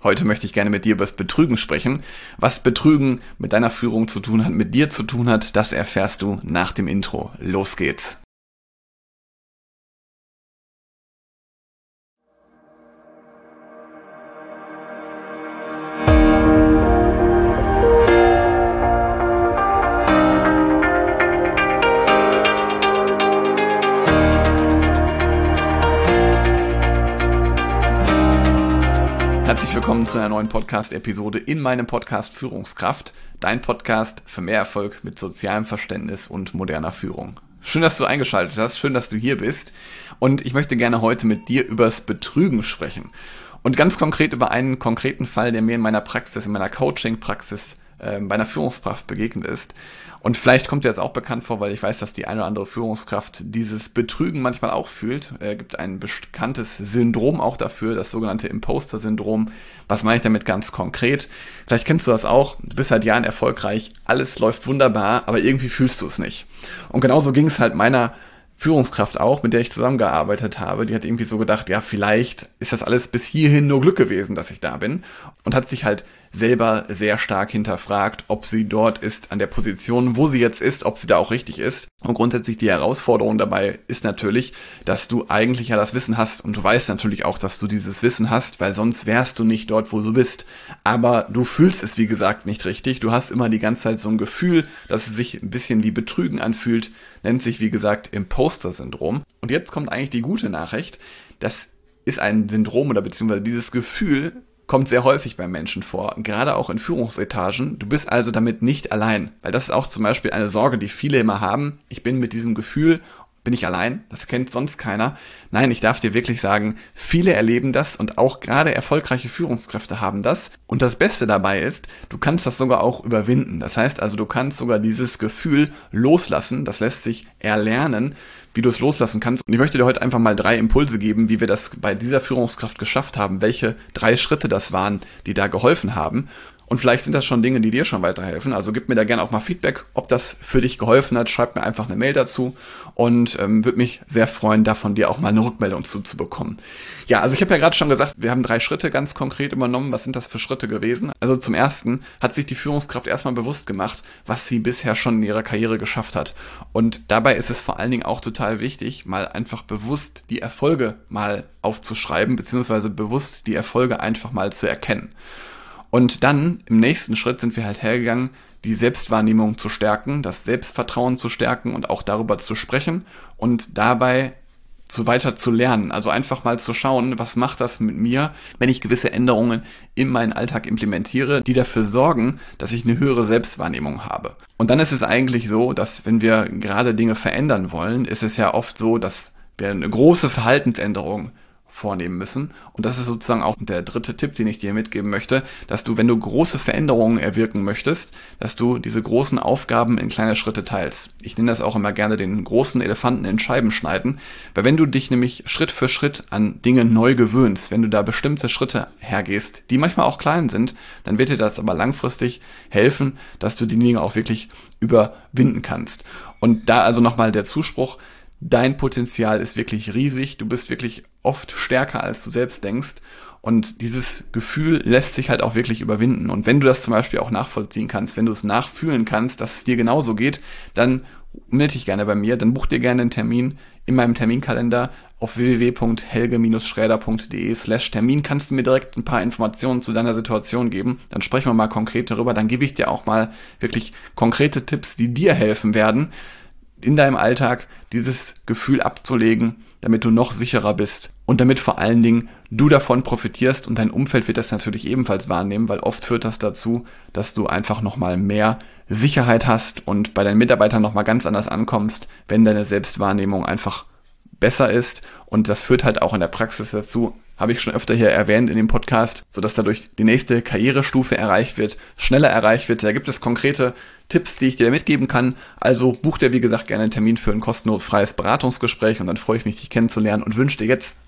Heute möchte ich gerne mit dir über das Betrügen sprechen. Was Betrügen mit deiner Führung zu tun hat, mit dir zu tun hat, das erfährst du nach dem Intro. Los geht's! Herzlich willkommen zu einer neuen Podcast-Episode in meinem Podcast Führungskraft, dein Podcast für mehr Erfolg mit sozialem Verständnis und moderner Führung. Schön, dass du eingeschaltet hast, schön, dass du hier bist und ich möchte gerne heute mit dir über das Betrügen sprechen und ganz konkret über einen konkreten Fall, der mir in meiner Praxis, in meiner Coaching-Praxis bei einer Führungskraft begegnet ist. Und vielleicht kommt dir das auch bekannt vor, weil ich weiß, dass die eine oder andere Führungskraft dieses Betrügen manchmal auch fühlt. Gibt ein bekanntes Syndrom auch dafür, das sogenannte Imposter-Syndrom. Was meine ich damit ganz konkret? Vielleicht kennst du das auch. Du bist seit Jahren erfolgreich, alles läuft wunderbar, aber irgendwie fühlst du es nicht. Und genauso ging es halt meiner Führungskraft auch, mit der ich zusammengearbeitet habe. Die hat irgendwie so gedacht, ja, vielleicht ist das alles bis hierhin nur Glück gewesen, dass ich da bin. Und hat sich halt selber sehr stark hinterfragt, ob sie dort ist an der Position, wo sie jetzt ist, ob sie da auch richtig ist. Und grundsätzlich die Herausforderung dabei ist natürlich, dass du eigentlich ja das Wissen hast und du weißt natürlich auch, dass du dieses Wissen hast, weil sonst wärst du nicht dort, wo du bist. Aber du fühlst es, wie gesagt, nicht richtig. Du hast immer die ganze Zeit so ein Gefühl, dass es sich ein bisschen wie Betrügen anfühlt, nennt sich, wie gesagt, Imposter-Syndrom. Und jetzt kommt eigentlich die gute Nachricht. Das ist ein Syndrom oder beziehungsweise dieses Gefühl kommt sehr häufig bei Menschen vor, gerade auch in Führungsetagen. Du bist also damit nicht allein, weil das ist auch zum Beispiel eine Sorge, die viele immer haben. Ich bin mit diesem Gefühl, bin ich allein? Das kennt sonst keiner. Nein, ich darf dir wirklich sagen, viele erleben das und auch gerade erfolgreiche Führungskräfte haben das. Und das Beste dabei ist, du kannst das sogar auch überwinden. Das heißt also, du kannst sogar dieses Gefühl loslassen. Das lässt sich erlernen, wie du es loslassen kannst. Und ich möchte dir heute einfach mal 3 Impulse geben, wie wir das bei dieser Führungskraft geschafft haben, welche 3 Schritte das waren, die da geholfen haben. Und vielleicht sind das schon Dinge, die dir schon weiterhelfen. Also gib mir da gerne auch mal Feedback, ob das für dich geholfen hat. Schreib mir einfach eine Mail dazu und würde mich sehr freuen, da von dir auch mal eine Rückmeldung zu bekommen. Ja, also ich habe ja gerade schon gesagt, wir haben 3 Schritte ganz konkret übernommen. Was sind das für Schritte gewesen? Also zum ersten hat sich die Führungskraft erstmal bewusst gemacht, was sie bisher schon in ihrer Karriere geschafft hat. Und dabei ist es vor allen Dingen auch total wichtig, mal einfach bewusst die Erfolge mal aufzuschreiben, beziehungsweise bewusst die Erfolge einfach mal zu erkennen. Und dann im nächsten Schritt sind wir halt hergegangen, die Selbstwahrnehmung zu stärken, das Selbstvertrauen zu stärken und auch darüber zu sprechen und dabei so weiter zu lernen. Also einfach mal zu schauen, was macht das mit mir, wenn ich gewisse Änderungen in meinen Alltag implementiere, die dafür sorgen, dass ich eine höhere Selbstwahrnehmung habe. Und dann ist es eigentlich so, dass wenn wir gerade Dinge verändern wollen, ist es ja oft so, dass wir eine große Verhaltensänderung vornehmen müssen. Und das ist sozusagen auch der 3. Tipp, den ich dir mitgeben möchte, dass du, wenn du große Veränderungen erwirken möchtest, dass du diese großen Aufgaben in kleine Schritte teilst. Ich nenne das auch immer gerne den großen Elefanten in Scheiben schneiden, weil wenn du dich nämlich Schritt für Schritt an Dinge neu gewöhnst, wenn du da bestimmte Schritte hergehst, die manchmal auch klein sind, dann wird dir das aber langfristig helfen, dass du die Dinge auch wirklich überwinden kannst. Und da also nochmal der Zuspruch: Dein Potenzial ist wirklich riesig, du bist wirklich oft stärker, als du selbst denkst und dieses Gefühl lässt sich halt auch wirklich überwinden. Und wenn du das zum Beispiel auch nachvollziehen kannst, wenn du es nachfühlen kannst, dass es dir genauso geht, dann melde dich gerne bei mir, dann buch dir gerne einen Termin in meinem Terminkalender auf www.helge-schräder.de/Termin kannst du mir direkt ein paar Informationen zu deiner Situation geben, dann sprechen wir mal konkret darüber, dann gebe ich dir auch mal wirklich konkrete Tipps, die dir helfen werden, in deinem Alltag dieses Gefühl abzulegen, damit du noch sicherer bist und damit vor allen Dingen du davon profitierst und dein Umfeld wird das natürlich ebenfalls wahrnehmen, weil oft führt das dazu, dass du einfach nochmal mehr Sicherheit hast und bei deinen Mitarbeitern nochmal ganz anders ankommst, wenn deine Selbstwahrnehmung einfach besser ist und das führt halt auch in der Praxis dazu, habe ich schon öfter hier erwähnt in dem Podcast, sodass dadurch die nächste Karrierestufe erreicht wird, schneller erreicht wird. Da gibt es konkrete Tipps, die ich dir mitgeben kann. Also buch dir, wie gesagt, gerne einen Termin für ein kostenloses Beratungsgespräch und dann freue ich mich, dich kennenzulernen und wünsche dir jetzt